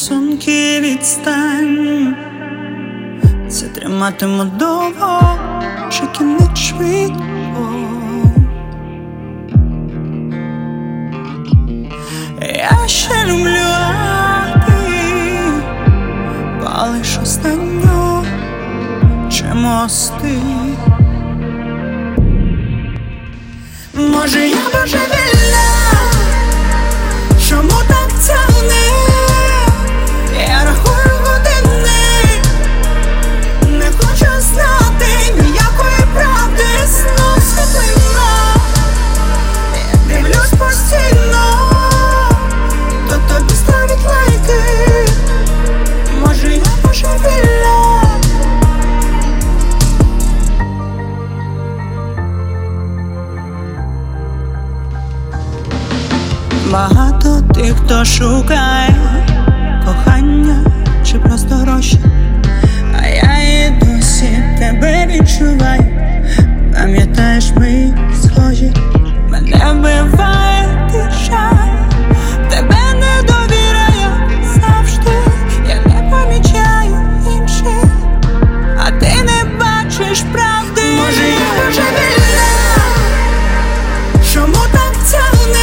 стосунки відстань, це триматиму довго, чи кінець швидко. Я ще люблю, а ти палиш останню чи мости. Може я божевільна, чому так тягне? Я рахую години, не хочу знати ніякої правди. Знов світлина, я дивлюсь постійно, то тобі ставить лайки. Може я божевільна. Багато тих, хто шукає кохання чи просто гроші, а я і досі тебе відчуваю. Пам'ятаєш, ми схожі, мене вбиває тиша, тебе не довіряю завжди, я не помічаю інших, а ти не бачиш правди. Може я божевільна, чому так тягне?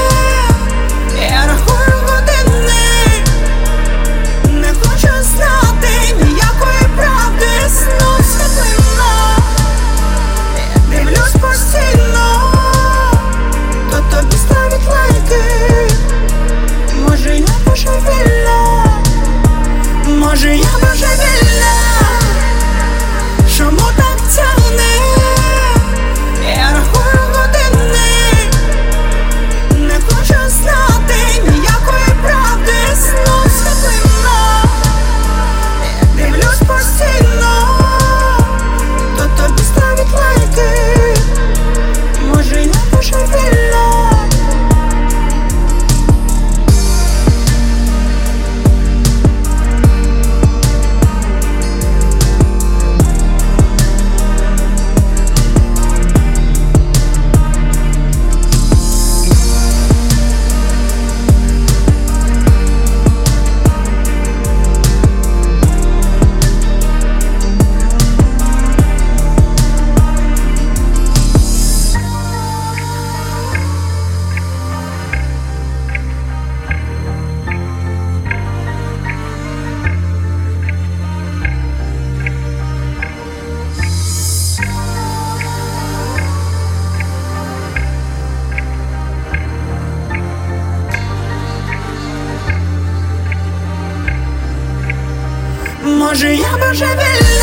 Я рахую години, не хочу знати ніякої правди. Знов світлина, я дивлюсь постійно, то тобі ставить лайки. Може я божевільна, може я божевільна, чому так тягне? Я рахую години, не хочу знати ніякої правди. Знов світлина, я дивлюсь постійно, то тобі ставить лайки. Може я божевільна. Може я божевільна.